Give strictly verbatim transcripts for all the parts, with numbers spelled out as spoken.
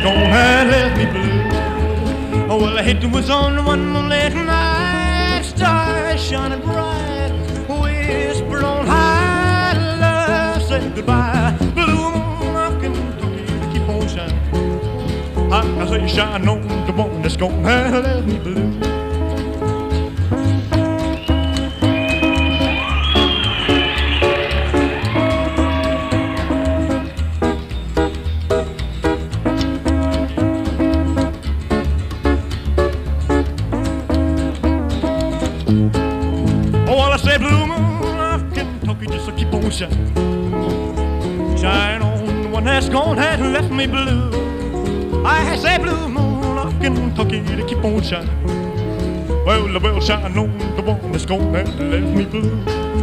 gone and left me blue. Oh, well, it was on one moonlit night, stars shining bright, whisper on high, love said goodbye. Blue moon of Kentucky to keep on shining. I, I say shine on the one that's gone and left me blue. Shine on the one that's gone and left me blue. I say blue moon of Kentucky to keep on shining. Well, well, shine on the one that's gone and left me blue.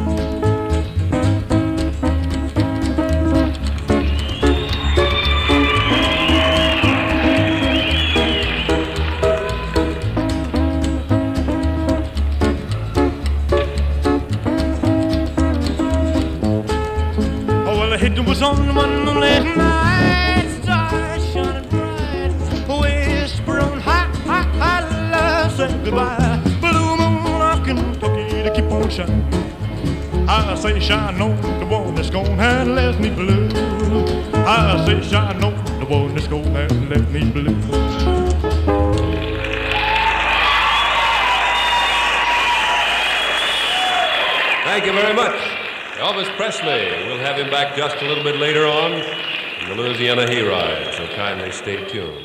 It was on one moonlit night, stars shining bright, whisper on high, high, high, love said goodbye. Blue moon of Kentucky to keep on shining. I say shine on the one that's gone and left me blue. I say shine on the one that's gone and left me blue. Thank you very much. Elvis Presley. We'll have him back just a little bit later on in the Louisiana Hayride, so kindly stay tuned.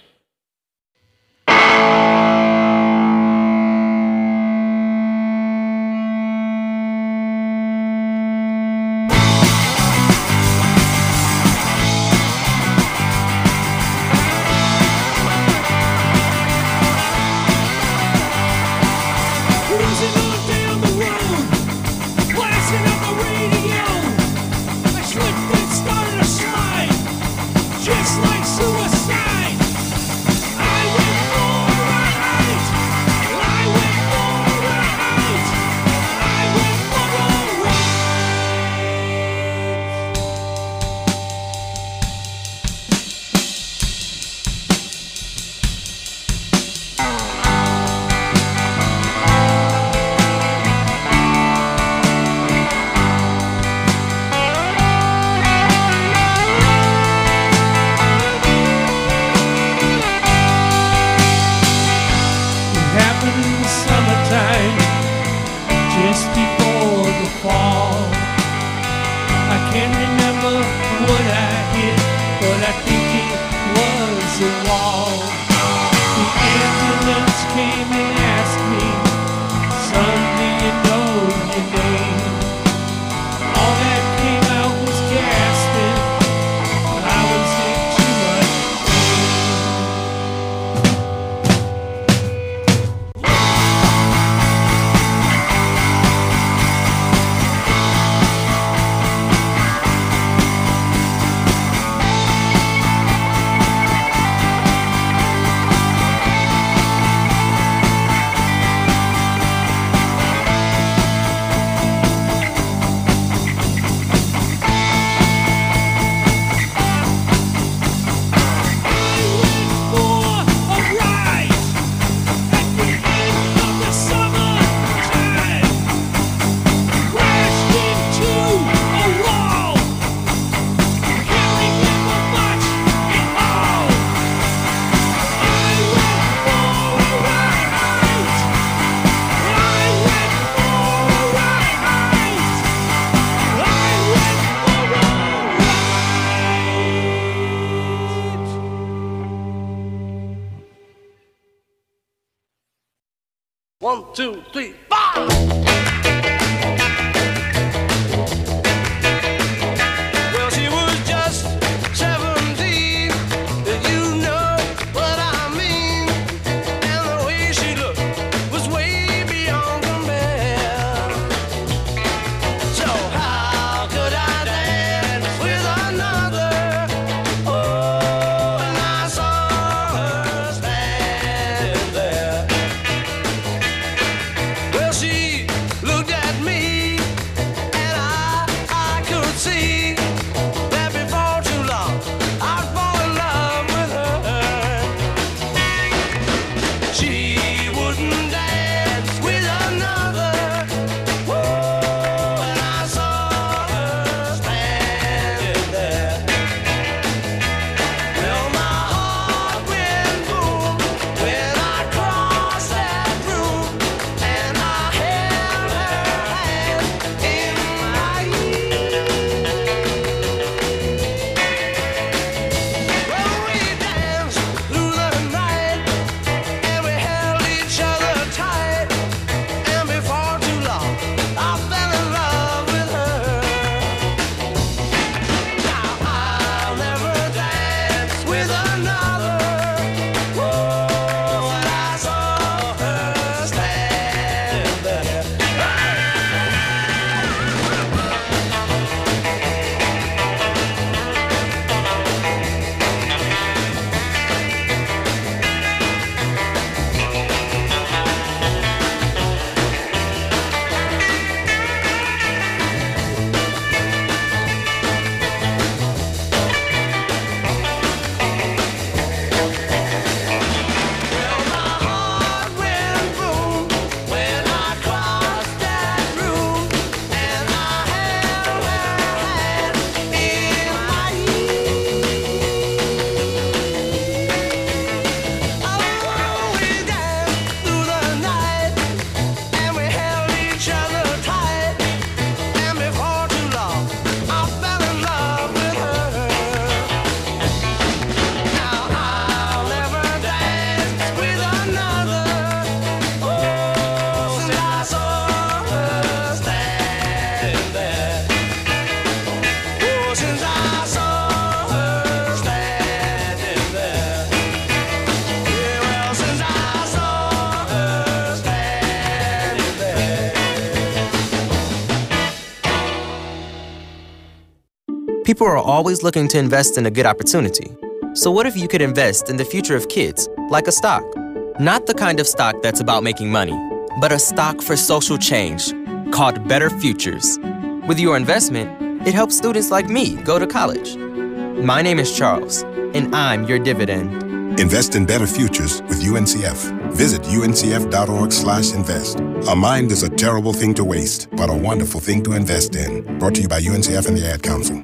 One, two, three, four! Well, she was just seventeen, you know what I mean. And the way she looked was way beyond compare. So how could I dance with another? Oh, and I saw her standing there. Well, she People are always looking to invest in a good opportunity. So what if you could invest in the future of kids, like a stock? Not the kind of stock that's about making money, but a stock for social change called Better Futures. With your investment, it helps students like me go to college. My name is Charles, and I'm your dividend. Invest in better futures with U N C F. Visit uncf.org slash invest. A mind is a terrible thing to waste, but a wonderful thing to invest in. Brought to you by U N C F and the Ad Council.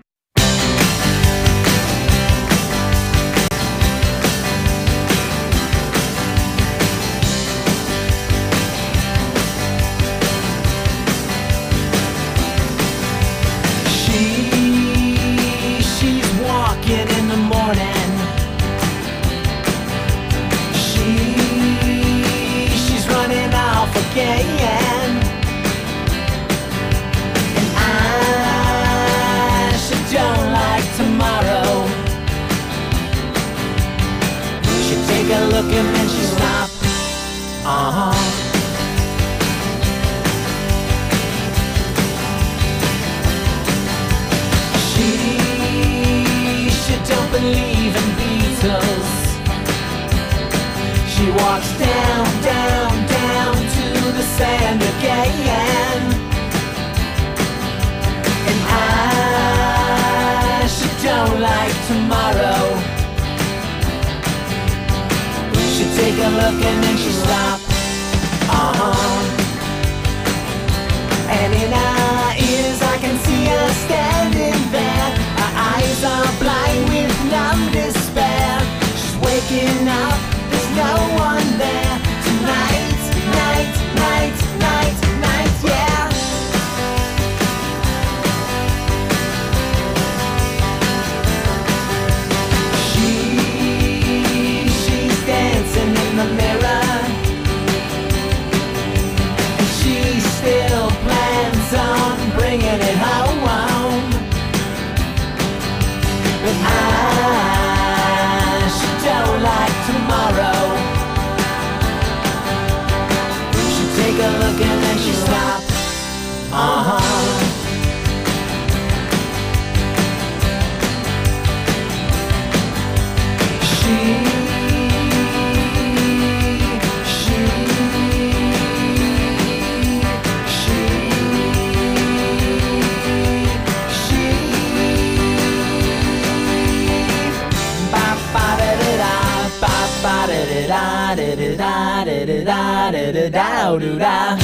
And then she stopped. Uh-huh. She, she don't believe in Beatles. She walks down, down, down to the sand again. And I, she don't like tomorrow. Take a look and then she stopped. Uh-huh. And in her ears I can see her standing there. Her eyes are blind with numb despair. She's waking up, there's no one there. Tonight, night, night, night, night, yeah. In the mirror, and she still plans on bringing it home. But I, she don't like tomorrow. She take a look and then she stopped. Uh-huh. She da da da da da da da da da da.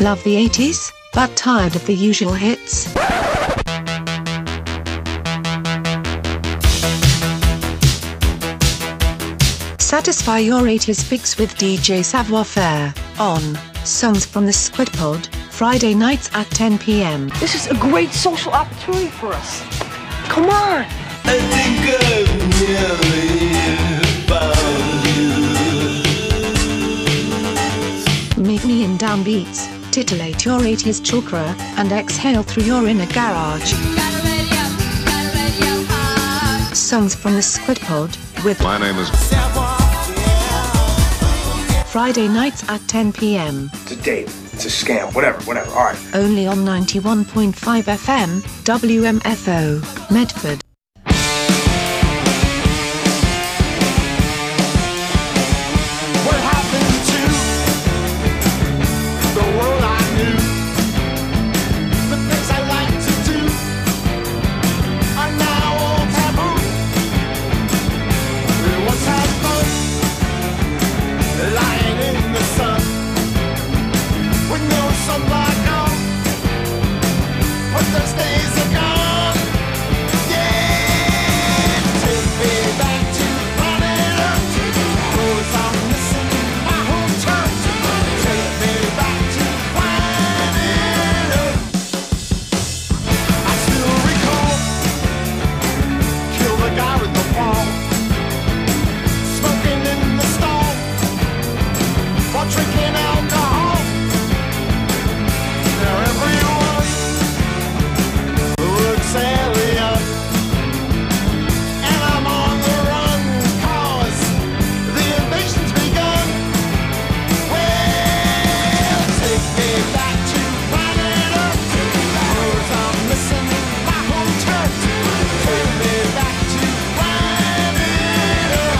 Love the eighties, but tired of the usual hits? Satisfy your eighties fix with D J Savoir Faire on Songs from the Squid Pod, Friday nights at ten p m. This is a great social opportunity for us. Come on! I think I've nearly found you. Meet me in downbeats, titillate your eighties chakra, and exhale through your inner garage. Songs from the Squid Pod with My name is Friday nights at ten p m. It's a date. It's a scam. Whatever, whatever. All right. Only on ninety-one point five F M, W M F O, Medford. What happened to the world I knew? The things I like to do are now all taboo. We once had fun, lying in the sun, with no sunlight on. But those days are gone. Yeah, take me back to planet Earth. 'Cause I'm missing my home turf. Take me back to planet Earth. I still recall, kill the guy with the ball, smoking in the stall, while drinking alcohol. Now everyone looks alien, and I'm on the run, 'cause the invasion's begun. Well, take me back to planet Earth, 'cause I'm missing my home turf. Take me back to planet Earth.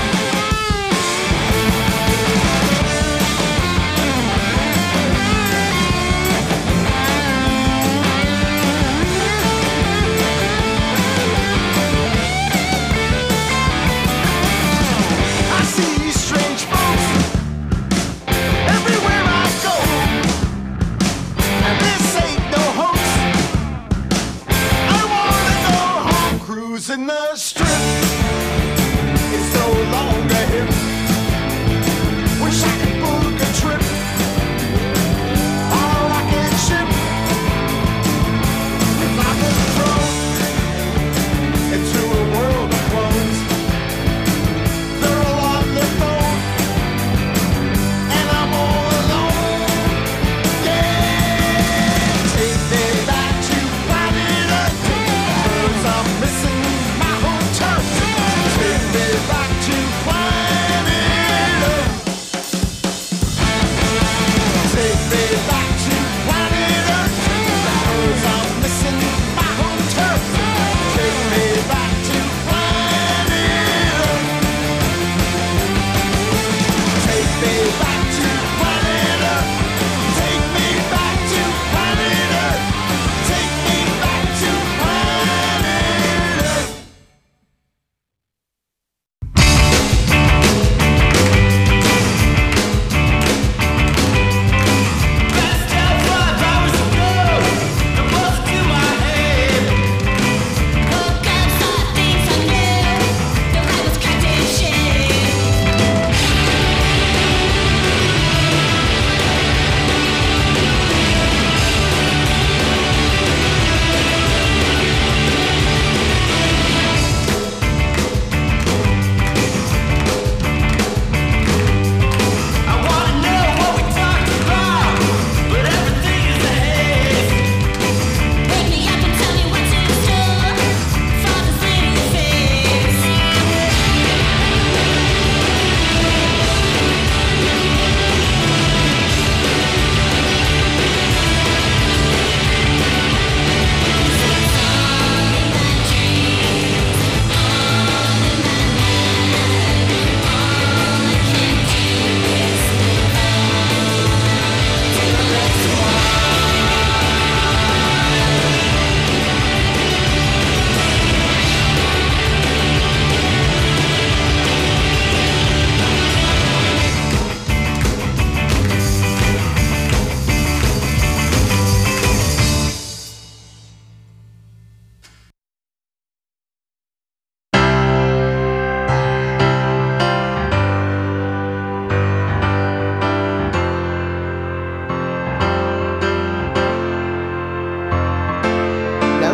I see strange folks everywhere I go, and this ain't no hoax. I wanna go home, cruising the strip. It's no longer hip. Wish I could book a trip on a rocket ship. If I was thrown into a world of clones, they're all on their phone, and I'm all alone. Yeah, take me back to planet Earth, 'cause I'm missing my home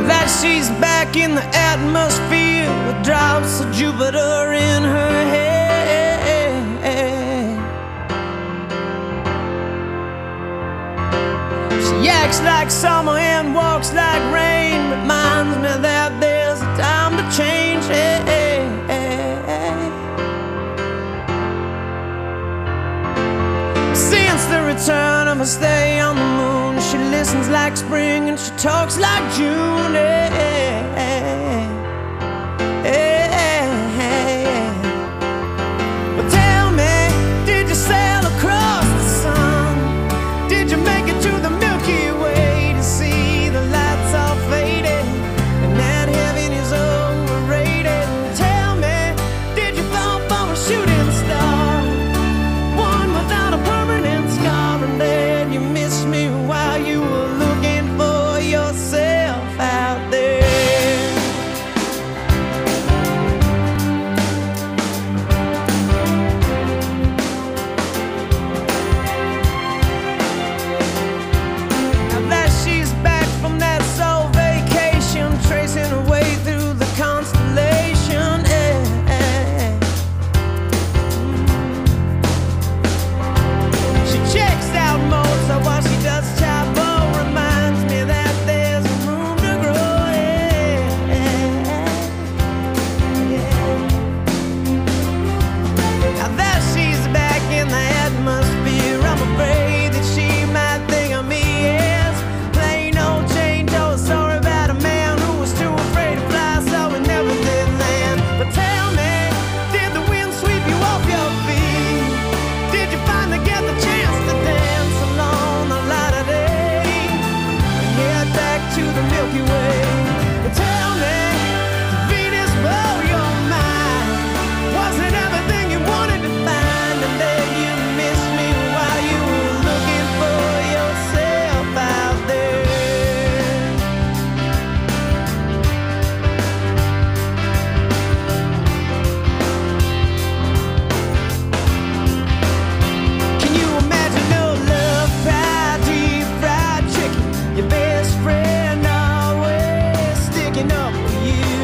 that she's back in the atmosphere with drops of Jupiter in her head. She acts like summer and walks like rain, reminds me that there's a time to change. Since the return of her stay on the moon, she listens like spring and she talks like June. Hey, hey, hey, hey. But tell me, did you sail across the sun? Did you make it to the Milky Way to see the lights all faded and that heaven is overrated? Tell me, did you fall for a shooting star, one without a permanent scar, and then you missed me while you were looking for yourself out there? Now that she's back from that soul vacation, tracing her way through the constellation, eh, eh. She checks out Mozart while she does Chapo, reminds me that there's room to grow. Yeah, yeah. Now that she's back in the atmosphere, I'm afraid that she might think of me as plain old Jane Doe, sorry about a man who was too afraid to fly, so we never did land. But tell me, did the wind sweep you off your feet? Did you finally get the chance to dance along the light of day and head back to the Milky Way? But tell me, did Venus blow your mind? Was it everything you wanted to find, and then you missed me while you were looking for yourself out there? Can you imagine no love, fried deep fried chicken? Your best friend always sticking up for you,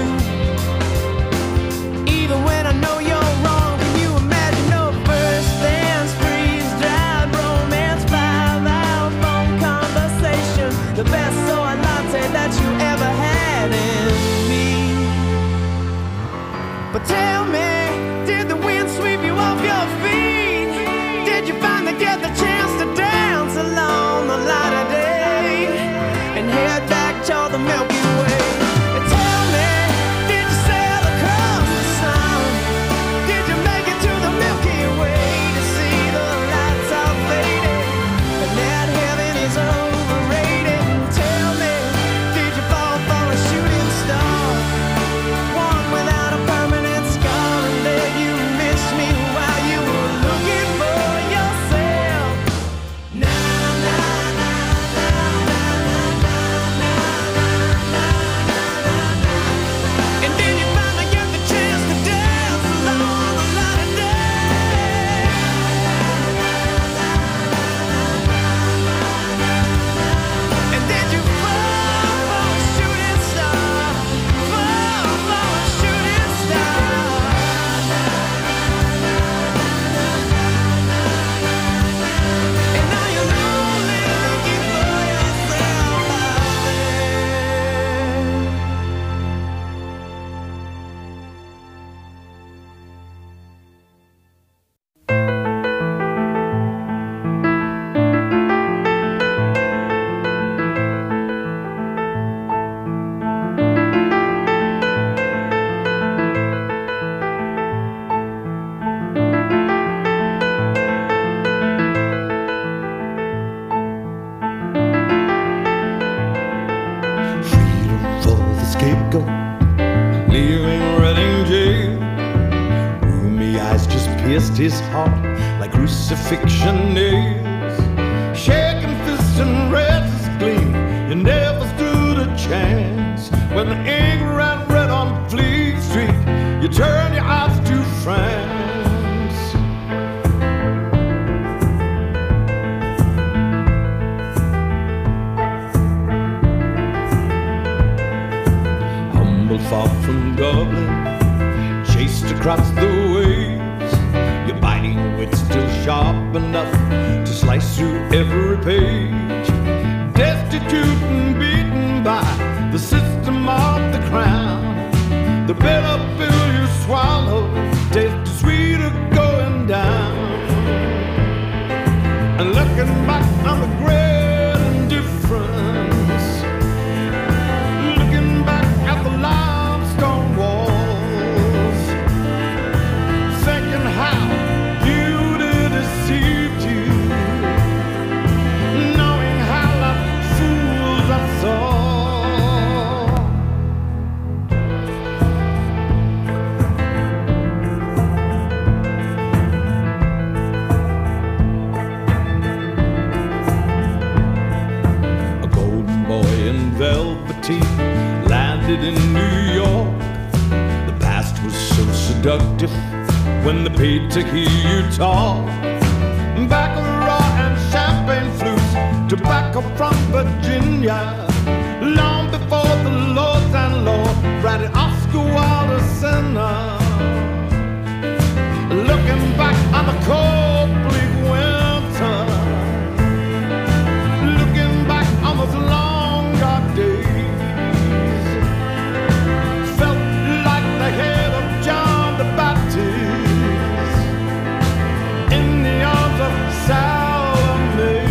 even when I know you're wrong. Can you imagine no first dance, freeze dried romance, five hour phone conversation, the best soy latte that you ever had in me? But tell me, did the wind sweep you off your feet? Did you finally get the chance to dance along the light of day and head back toward the Milky Way? And tell me, did you sail across the sun? Did you make it to the Milky Way to see the lights all faded and that heaven is overrated? Tell me, did you fall for a shooting star, one without a permanent scar, and then you missed me while you were looking for yourself? Na na na na na na na na na na. And then you finally get the chance to dance along the light of day. And then you fall for a shooting star, fall for a shooting star. And now you're lonely looking for yourself out there. Freedom for the scapegoat, leaving Reading jail. Roomy eyes just pierced his heart like crucifixion nails. Shaking fists and red gleam, you never stood a chance. When the ink ran red on Fleet Street, you turned your eyes to France. far from Dublin, chased across the waves. Your biting wit still sharp enough to slice through every page. Destitute and beaten by the system of the crown, the bitter pill you swallow tastes sweeter going down. And looking back on the great indifference, looking back at the limestone walls, thinking how beauty deceived you, knowing how the fools us all. Velveteen landed in New York. The past was so seductive when they paid to hear you talk. Baccarat and champagne flutes, tobacco from Virginia. Long before the lords and lords writing Oscar Wilde sinner. Looking back on the cold bleak winter, looking back on those long dark days, felt like the head of John the Baptist in the arms of Salome.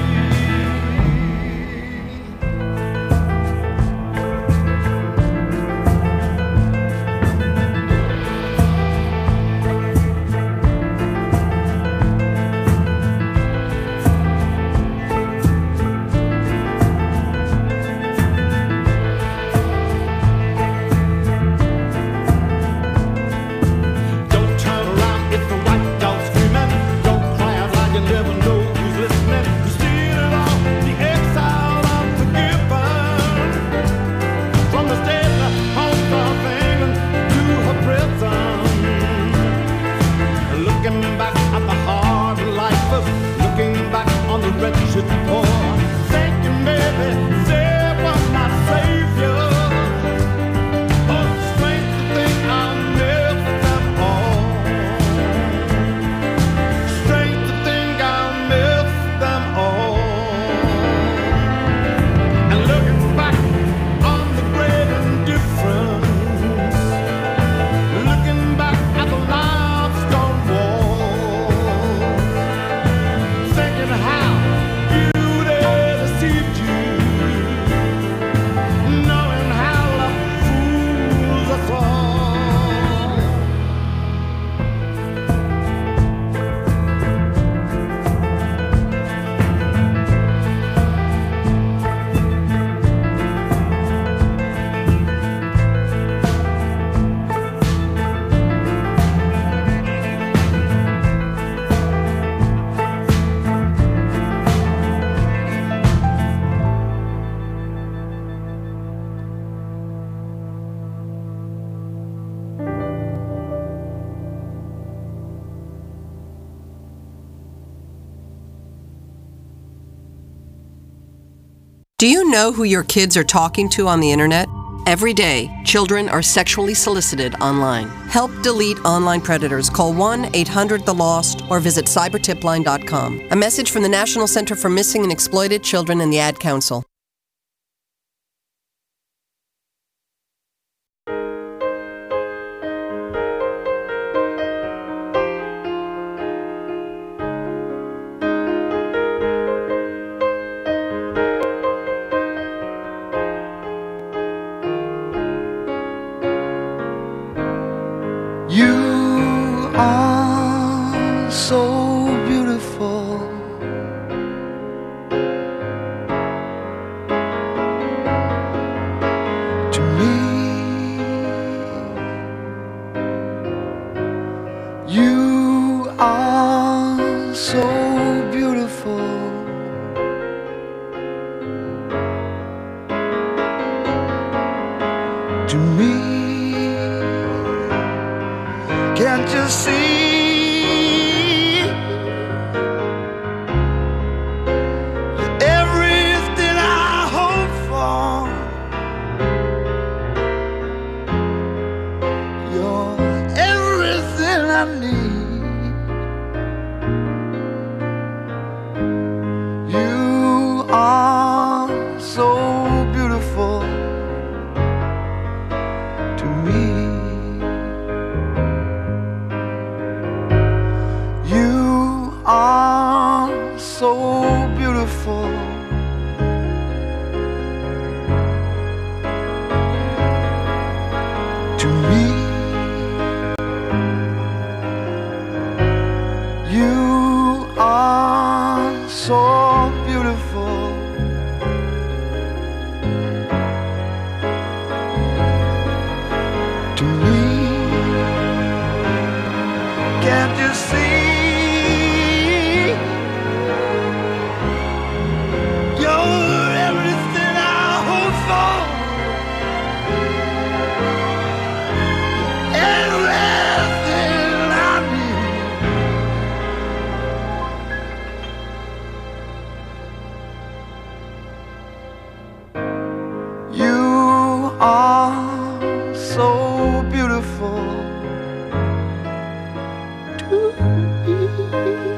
Do you know who your kids are talking to on the internet? Every day, children are sexually solicited online. Help delete online predators. Call one eight hundred the lost or visit cyber tip line dot com. A message from the National Center for Missing and Exploited Children and the Ad Council. You are so beautiful. To me, you are so beautiful. To me. Can't you see? You're everything I hope for. are so beautiful to me.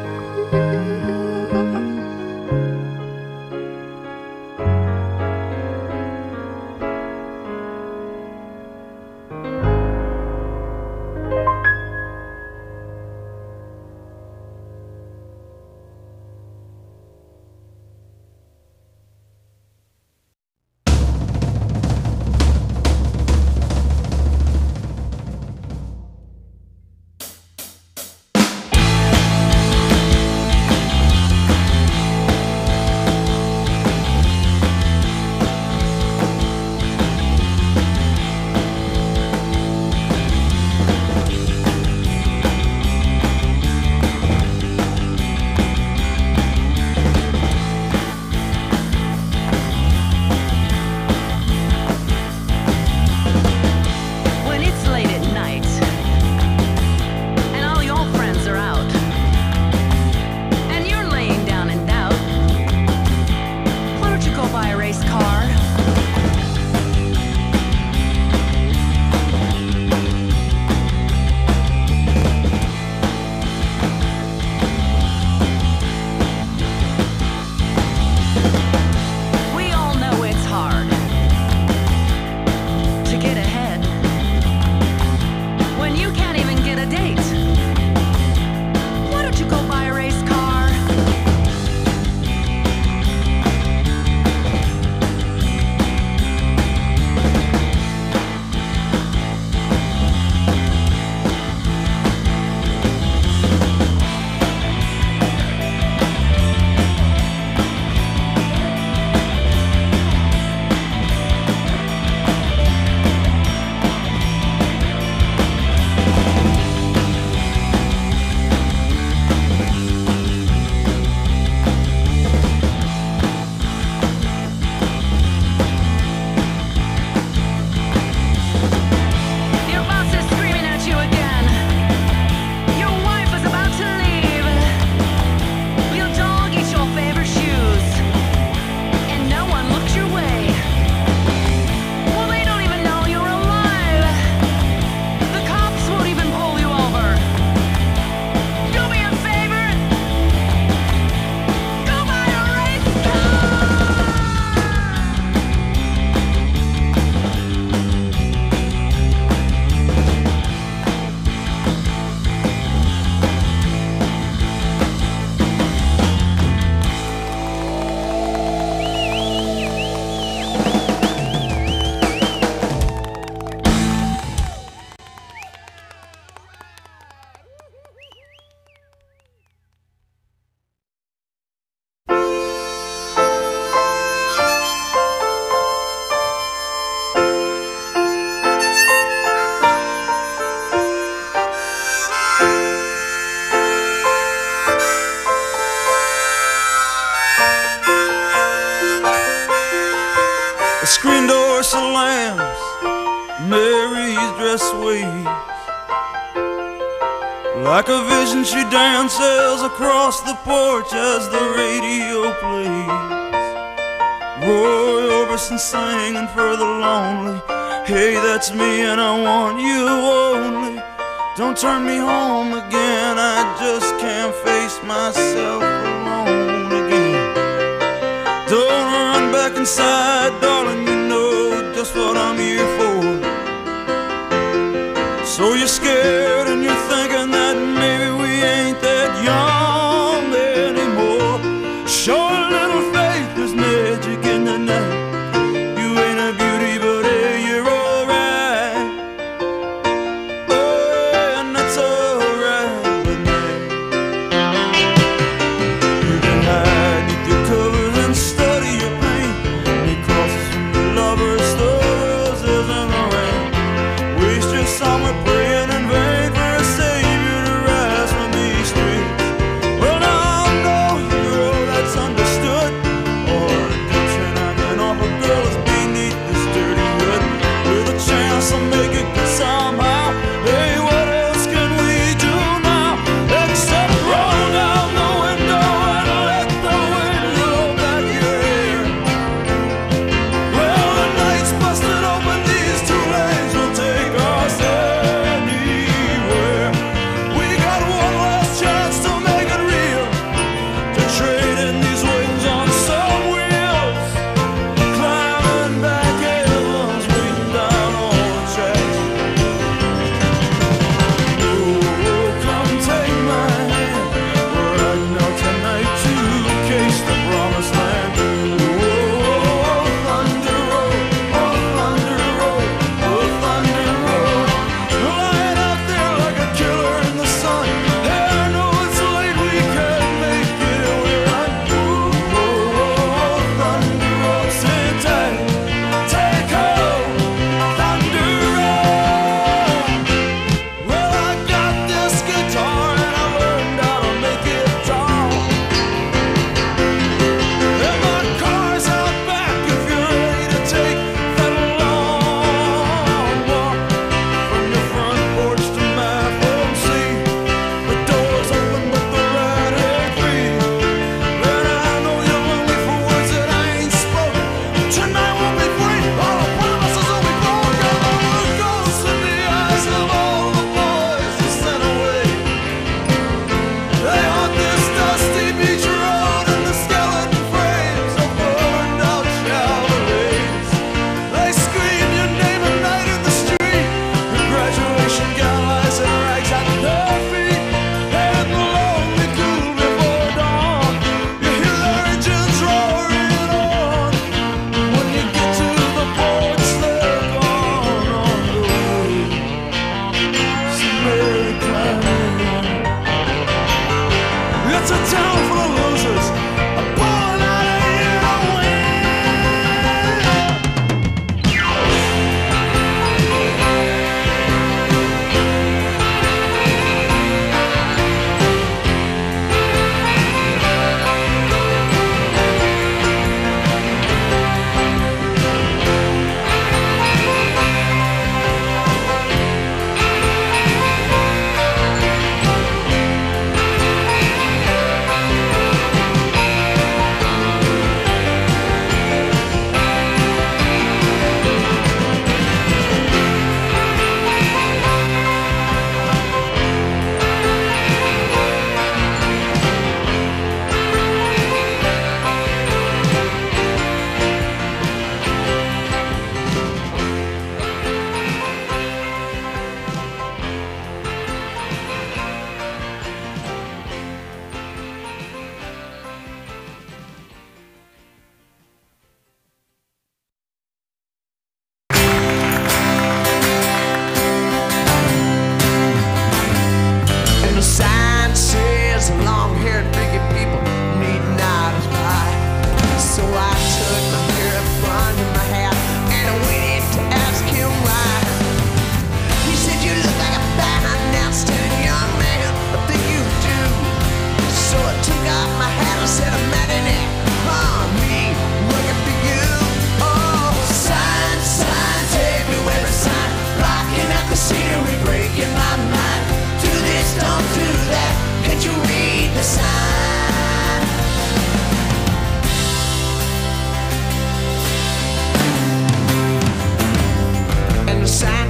Screen door slams, Mary's dress waves. Like a vision she dances across the porch as the radio plays. Roy Orbison singing for the lonely. Hey, that's me and I want you only. Don't turn me home again, I just can't face myself alone again. Don't run back inside, darling, you know just what I'm here for. So you're scared and you're thinking that maybe we ain't that young anymore. Show a little faith, there's magic in the night. You ain't a beauty, but hey, you're alright. Oh, and that's alright with me. You can hide beneath your covers and study your pain. Make crosses from your lovers, the roses and the rain. Waste your summer praying in vain for a savior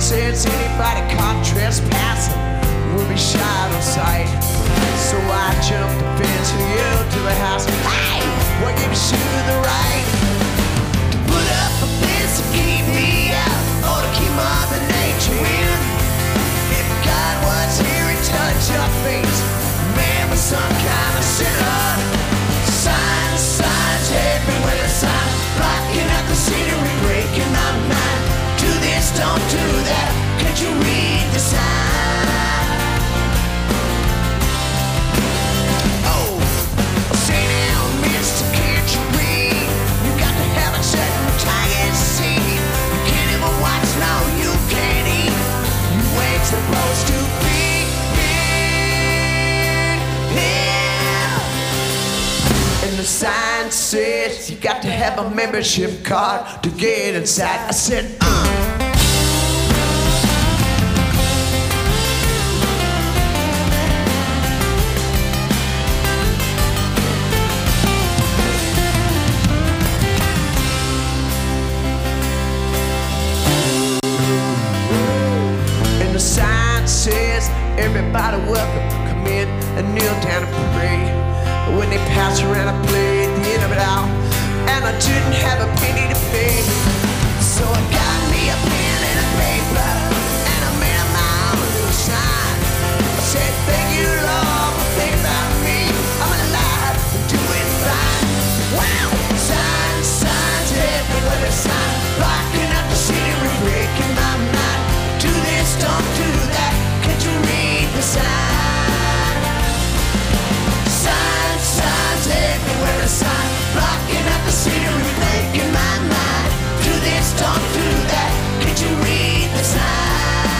since anybody caught trespassing will be shot on sight. So I jumped the fence and yelled to the house, hey, what gives you the right to put up a fence to keep me out, or to keep Mother Nature in? If God was here and touched your face, man was some kind of sinner. Signs, signs everywhere, signs blocking out the scenery, breaking my mind. Do this, don't do that. Can't you read the sign? Oh, say now, mister, can't you read? You got to have a certain target seed. You can't even watch, no, you can't eat. You ain't supposed to be in here. And the sign says you got to have a membership card to get inside. I said, uh. Everybody welcome, come in and kneel down and pray. But when they pass around, I played the end of it all, and I didn't have a penny to pay. So I got me a pen and a paper, and I made up my own little sign. I said, thank you, Lord, for thinking about me. I'm alive and doing fine. Wow! Signs, signs everywhere, there's signs blocking up the scenery, breaking my mind. Do this, don't do that. Can't you read the sign? Signs, signs everywhere, a sign blocking up the scenery, making my mind. Do this, don't do that. Can't you read the sign?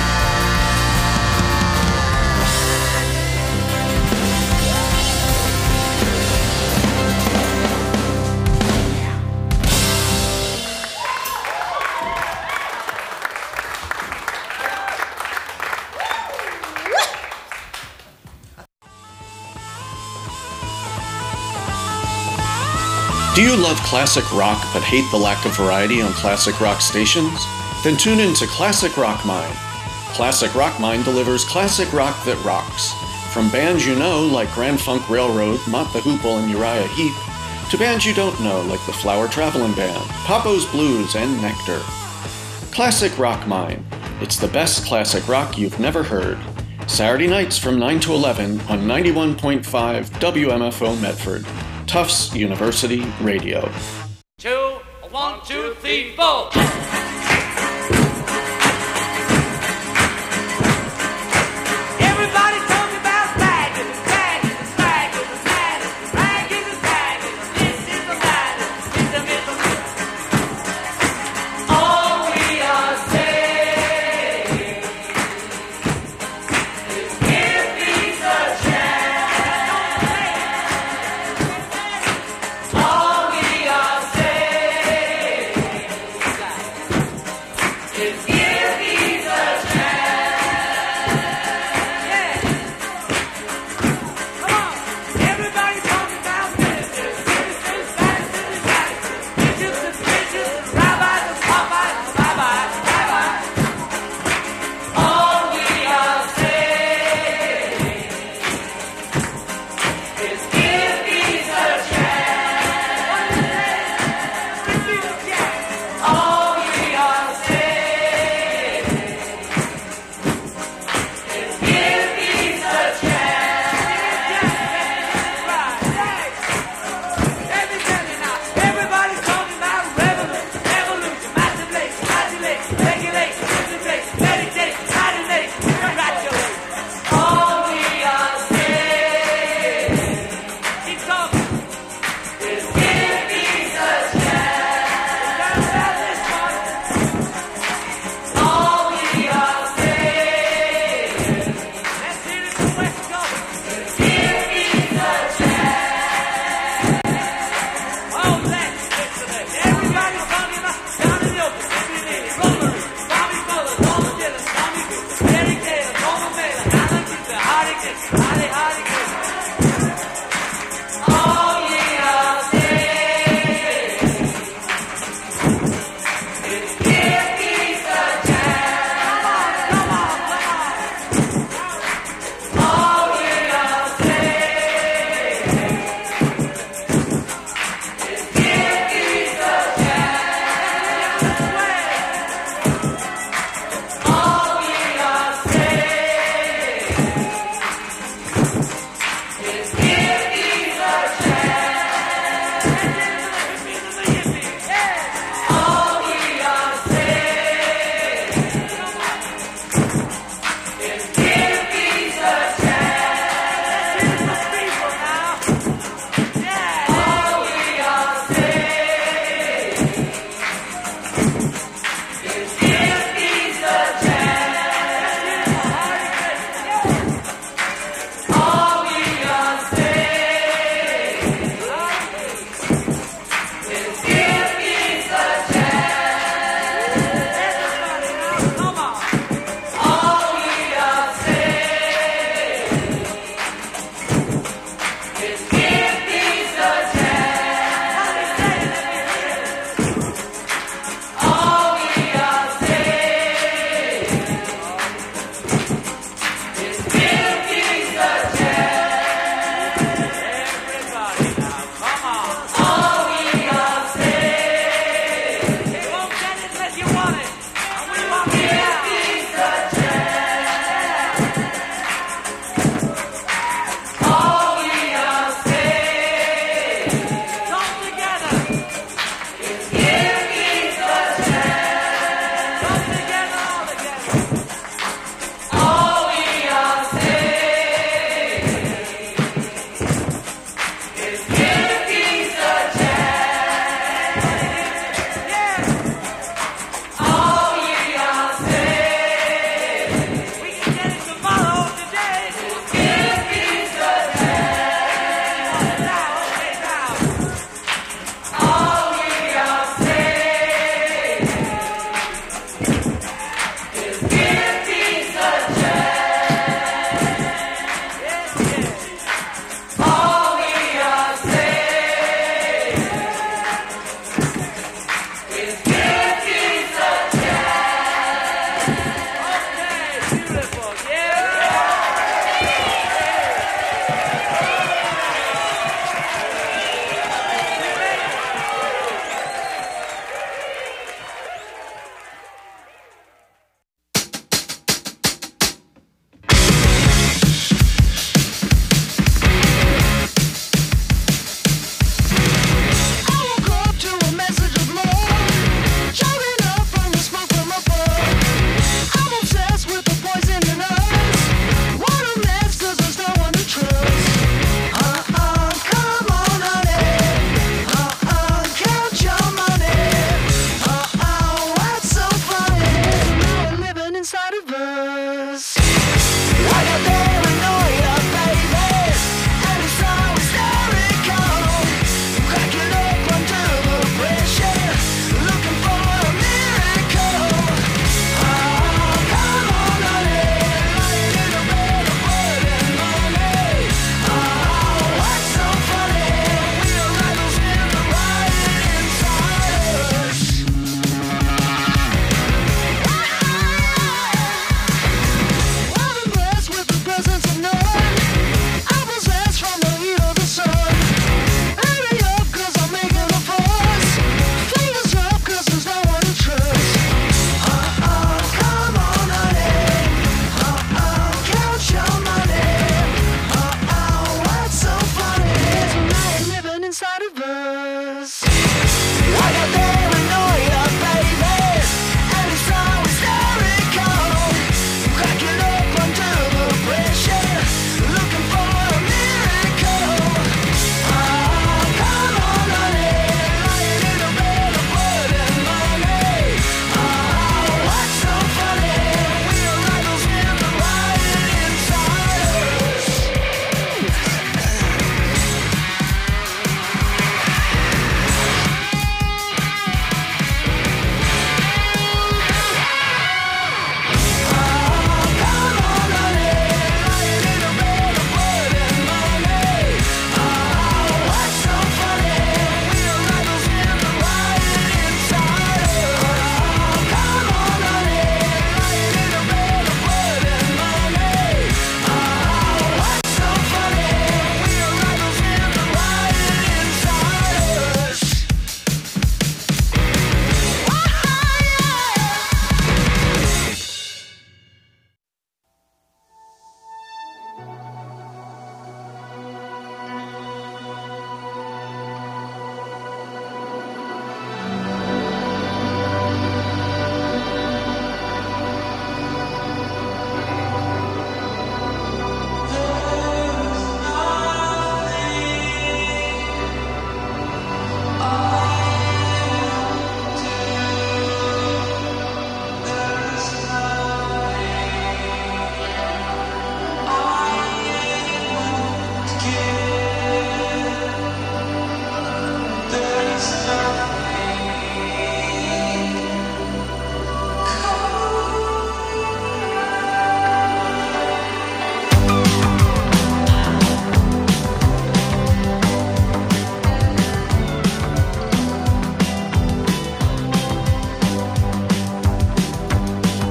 Do you love classic rock but hate the lack of variety on classic rock stations? Then tune in to Classic Rock Mine. Classic Rock Mine delivers classic rock that rocks. From bands you know like Grand Funk Railroad, Mott the Hoople, and Uriah Heep, to bands you don't know like the Flower Travelin' Band, Papo's Blues, and Nectar. Classic Rock Mine. It's the best classic rock you've never heard. Saturday nights from nine to eleven on ninety-one point five W M F O Medford. Tufts University Radio. Two, one, two, three, four. Everybody talks about bagging, bagging, bagging, bagging, bagging, bagging. This is the matter, it's the middle. All we are saying is give peace a chance. All we are saying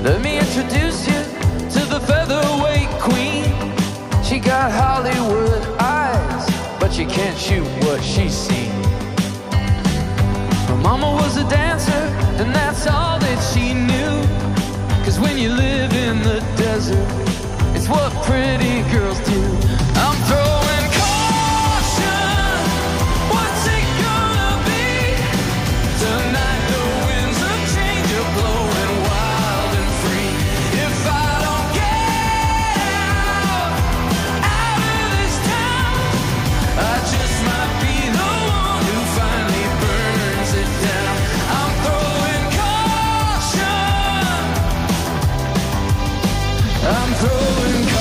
Let me introduce you to the featherweight queen. She got Hollywood eyes, but you can't shoot what she's seen. Her mama was a dancer, and that's all that she knew. Cause when you live in the desert, it's what pretty girls do. I'm throwing caution. What's it gonna be? Tonight the winds of change are blowing wild and free. If I don't get out, out of this town, I just might be the one who finally burns it down. I'm throwing caution. I'm throwing caution.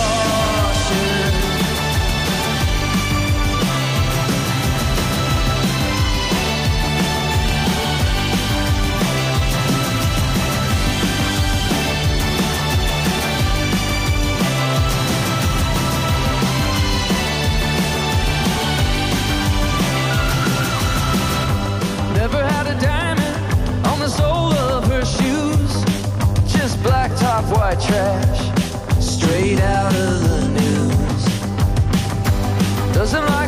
Never had a diamond on the sole of her shoes. Just black top, white trash, straight out of the news. Doesn't like